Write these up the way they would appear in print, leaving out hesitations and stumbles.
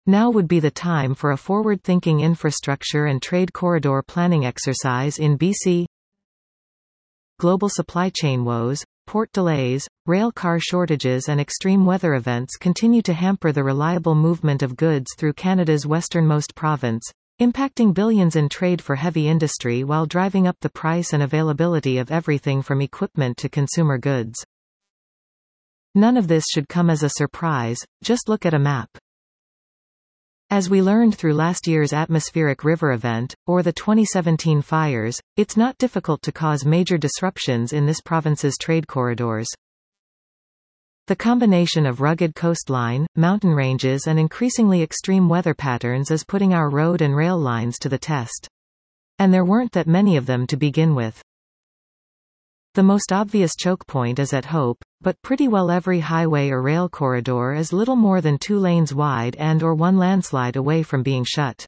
Now would be the time for a forward-thinking infrastructure and trade corridor planning exercise in BC. Global supply chain woes, port delays, rail car shortages and extreme weather events continue to hamper the reliable movement of goods through Canada's westernmost province, impacting billions in trade for heavy industry while driving up the price and availability of everything from equipment to consumer goods. None of this should come as a surprise, just look at a map. As we learned through last year's atmospheric river event, or the 2017 fires, it's not difficult to cause major disruptions in this province's trade corridors. The combination of rugged coastline, mountain ranges and increasingly extreme weather patterns is putting our road and rail lines to the test. And there weren't that many of them to begin with. The most obvious choke point is at Hope, but pretty well every highway or rail corridor is little more than 2 lanes wide and/or one landslide away from being shut.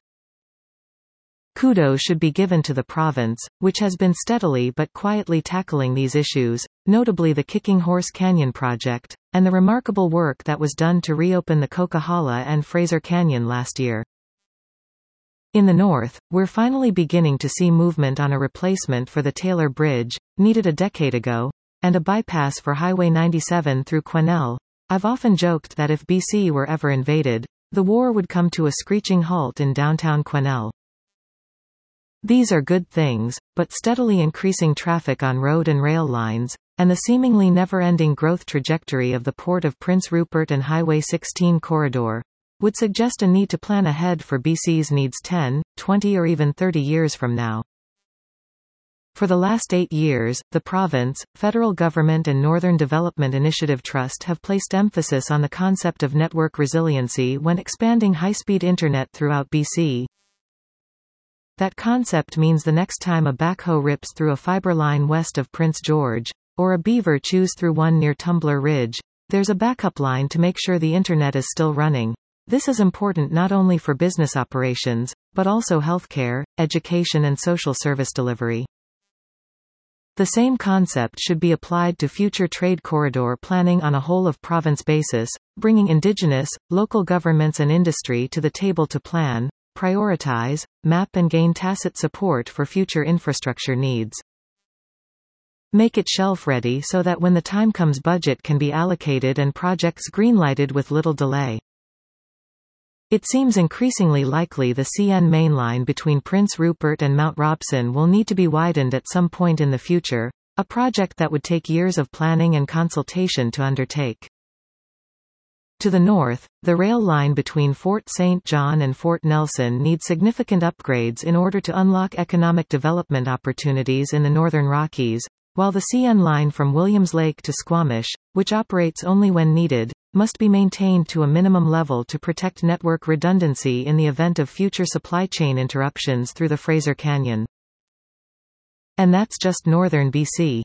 Kudos should be given to the province, which has been steadily but quietly tackling these issues, notably the Kicking Horse Canyon project, and the remarkable work that was done to reopen the Coquihalla and Fraser Canyon last year. In the north, we're finally beginning to see movement on a replacement for the Taylor Bridge, needed a decade ago, and a bypass for Highway 97 through Quesnel. I've often joked that if BC were ever invaded, the war would come to a screeching halt in downtown Quesnel. These are good things, but steadily increasing traffic on road and rail lines, and the seemingly never-ending growth trajectory of the Port of Prince Rupert and Highway 16 corridor would suggest a need to plan ahead for BC's needs 10, 20 or even 30 years from now. For the last 8 years, the province, federal government and Northern Development Initiative Trust have placed emphasis on the concept of network resiliency when expanding high-speed internet throughout BC. That concept means the next time a backhoe rips through a fiber line west of Prince George, or a beaver chews through one near Tumbler Ridge, there's a backup line to make sure the internet is still running. This is important not only for business operations, but also healthcare, education and social service delivery. The same concept should be applied to future trade corridor planning on a whole-of-province basis, bringing Indigenous, local governments and industry to the table to plan, prioritize, map and gain tacit support for future infrastructure needs. Make it shelf-ready so that when the time comes budget can be allocated and projects greenlighted with little delay. It seems increasingly likely the CN mainline between Prince Rupert and Mount Robson will need to be widened at some point in the future, a project that would take years of planning and consultation to undertake. To the north, the rail line between Fort St. John and Fort Nelson needs significant upgrades in order to unlock economic development opportunities in the Northern Rockies, while the CN line from Williams Lake to Squamish, which operates only when needed, must be maintained to a minimum level to protect network redundancy in the event of future supply chain interruptions through the Fraser Canyon. And that's just northern BC.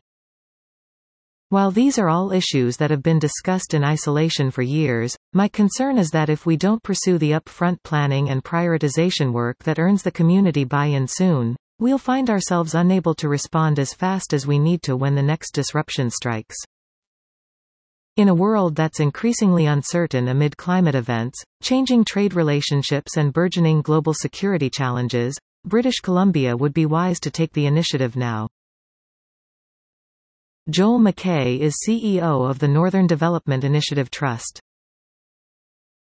While these are all issues that have been discussed in isolation for years, my concern is that if we don't pursue the upfront planning and prioritization work that earns the community buy-in soon, we'll find ourselves unable to respond as fast as we need to when the next disruption strikes. In a world that's increasingly uncertain amid climate events, changing trade relationships and burgeoning global security challenges, British Columbia would be wise to take the initiative now. Joel MacKay is CEO of the Northern Development Initiative Trust.